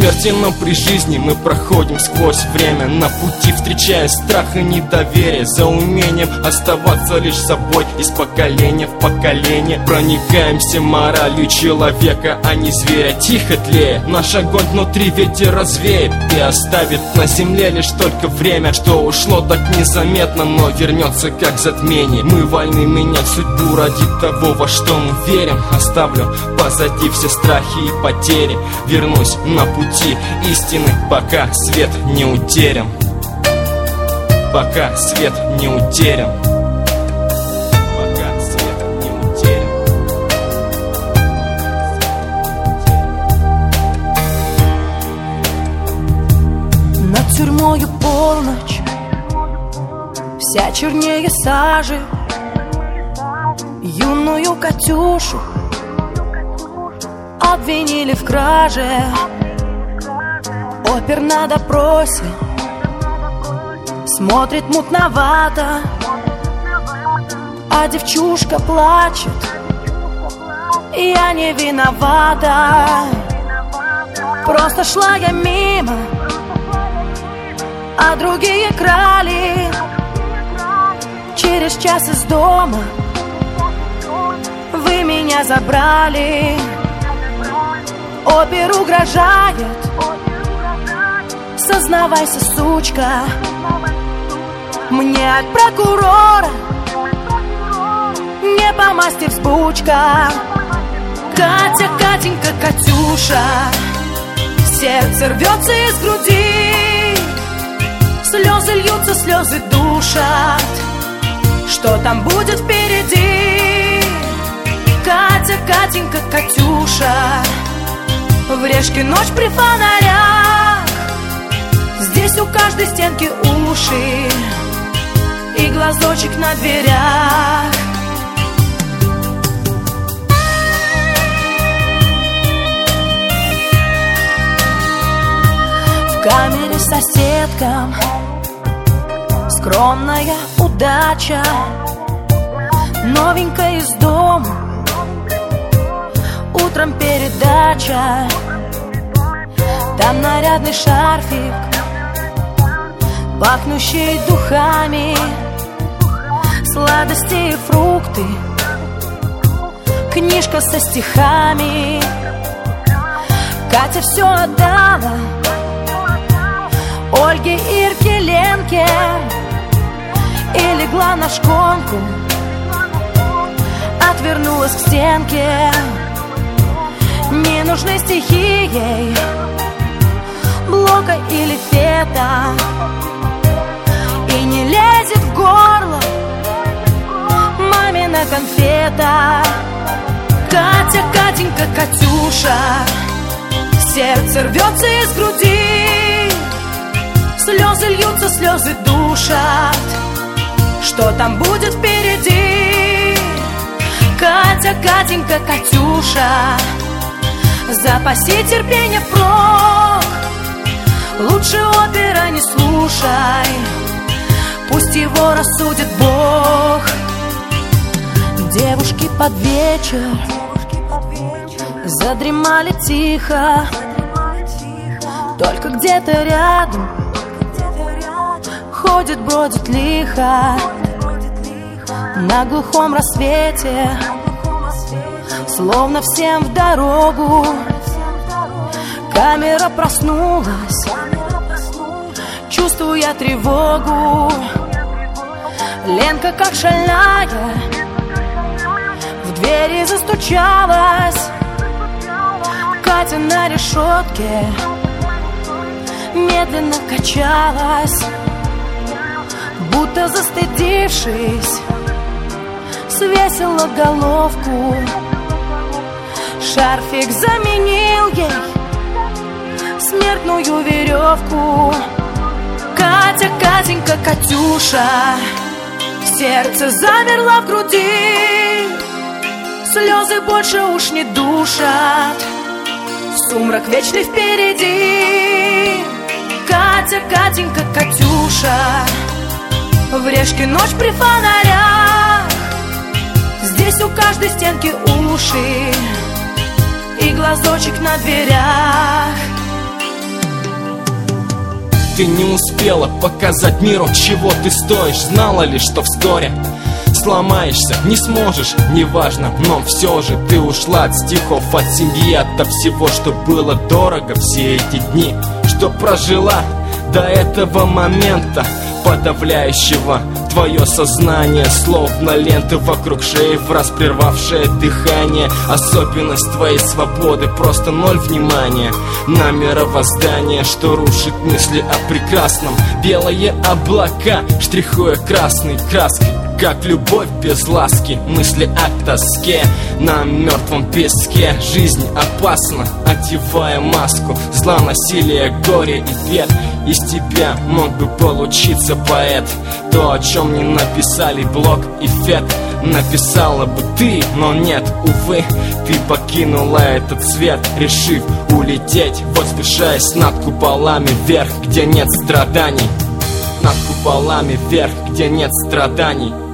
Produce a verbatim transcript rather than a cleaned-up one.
смерти, но при жизни мы проходим сквозь время. На пути встречая страх и недоверие, за умением оставаться лишь собой. Из поколения в поколение проникаемся моралью человека, а не зверя. Тихо тлея, наш огонь внутри ветер развеет и оставит на земле лишь только время, что ушло так незаметно, но вернется как затмение. Мы вольны менять судьбу ради того, во что мы верим. Оставлю позади все страхи и потери, вернусь на пути истины, пока свет не утерян. Пока свет не утерян. Пока свет не утерян. Над тюрьмою полночь, вся чернее сажи. Юную Катюшу обвинили в краже. Опер на допросе смотрит мутновато, а девчушка плачет: я не виновата. Просто шла я мимо, а другие крали. Через час из дома вы меня забрали. Опер угрожает: сознавайся, сучка. Мне от прокурора не по масти взбучка. Катя, Катенька, Катюша, сердце рвется из груди. Слезы льются, слезы душат. Что там будет впереди? Катя, Катенька, Катюша, в Решке ночь при фонарях. Здесь у каждой стенки уши и глазочек на дверях. В камере соседкам скромная удача. Новенькая из дома, утром передача. Там нарядный шарфик, пахнущий духами, сладости и фрукты, книжка со стихами. Катя все отдала Ольге, Ирке, Ленке и легла на шконку, отвернулась к стенке. Не нужны стихи ей, Блока или Фета, и не лезет в горло мамина конфета. Катя, Катенька, Катюша, сердце рвется из груди. Слезы льются, слезы душат. Что там будет впереди? Катя, Катенька, Катюша, запаси терпение впрок. Лучше опера не слушай, пусть его рассудит Бог. Девушки под вечер задремали тихо, только где-то рядом ходит, бродит лихо. На глухом рассвете, словно всем в дорогу, камера проснулась, чувствуя тревогу. Ленка, как шальная, в двери застучалась. Катя на решетке медленно качалась, будто застыдившись, свесила головку. Шарфик заменил ей смертную веревку. Катя, Катенька, Катюша, сердце замерло в груди. Слезы больше уж не душат, сумрак вечный впереди. Катя, Катенька, Катюша, в Решке ночь при фонарях. Здесь у каждой стенки уши и глазочек на дверях. ты не успела показать миру, чего ты стоишь. Знала ли, что вскоре сломаешься, не сможешь, неважно, но все же ты ушла от стихов, от семьи, от всего, что было дорого. Все эти дни, что прожила до этого момента подавляющего твое сознание, словно ленты вокруг шеи, враз прервавшее дыхание. Особенность твоей свободы, просто ноль внимания на мировоздание, что рушит мысли о прекрасном. Белые облака, штрихуя красной краской, как любовь без ласки, мысли о тоске на мертвом песке. Жизнь опасна, одевая маску зла, насилия, горя и бед. Из тебя мог бы получиться поэт, то, о чем не написали Блок и Фет. Написала бы ты, но нет, увы, ты покинула этот свет, решив улететь, возвышаясь над куполами вверх, где нет страданий. Над куполами вверх, где нет страданий.